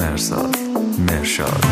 مرشاد.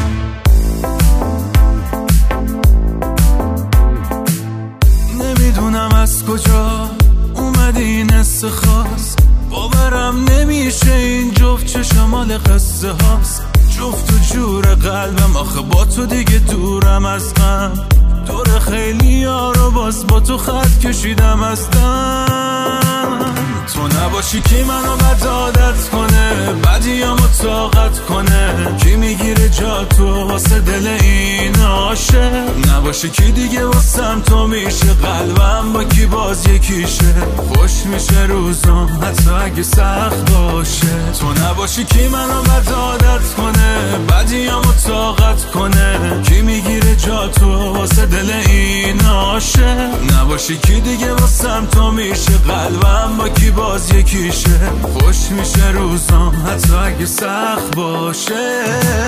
نمیدونم از کجا اومدی این حس خاص، باورم نمیشه این جفت چه شمال قصه هاست. جفت و جور قلبم آخه با تو دیگه دورم از غم، دور خیلی ها رو باز با تو خط کشیدم از دم. تو نباشی کی منو بد عادت کنه، بدیامو طاقت کنه، کی میگیره جا تو واسه دل این عاشق. نباشی کی دیگه واسم تو میشه، قلبم با کی باز یکیشه، خوش میشه روزم حتی اگه سخت باشه. تو نباشی کی منو بد عادت کنه، بدیامو طاقت کنه، کی میگیره جا تو واسه دل این عاشق. نباشی کی دیگه واسم تو میشه، قلبم با کی باز یکیشه، خوش میشه روزم حتی اگه سخت باشه.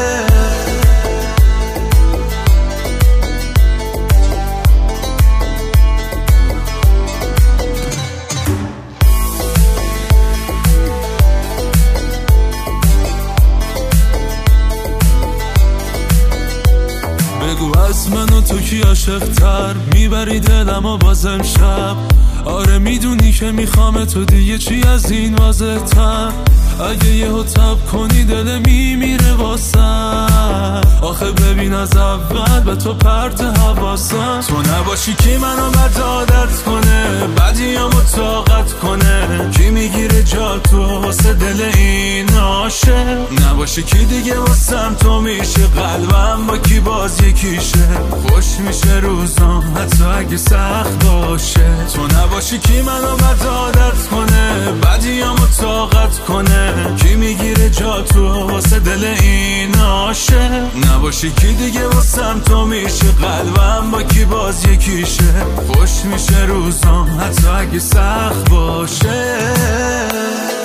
بگو از من و تو کی عاشق‌تر، میبری دلم و باز امشب. آره میدونی که میخوام تو دیگه، چی از این واضح تر. اگه یهو تب کنی دل میمیره واسم، آخه ببین از اول به تو پرت حواسم. تو نباشی کی منو بد عادت کنه، بدیامو طاقت کنه، کی میگیره جا تو واسه دل این عاشق. نباشی کی دیگه واسم تو میشه، قلبم با کی باز یکیشه، خوش میشه روزم حتی اگه سخت باشه. تو نباشی کی منو بد عادت کنه، بدیامو طاقت کنه، کی میگیره جا تو واسه دل این عاشق. نباشی کی دیگه واسم تو میشه، قلبم با کی باز یکیشه، خوش میشه روزم حتی اگه سخت باشه.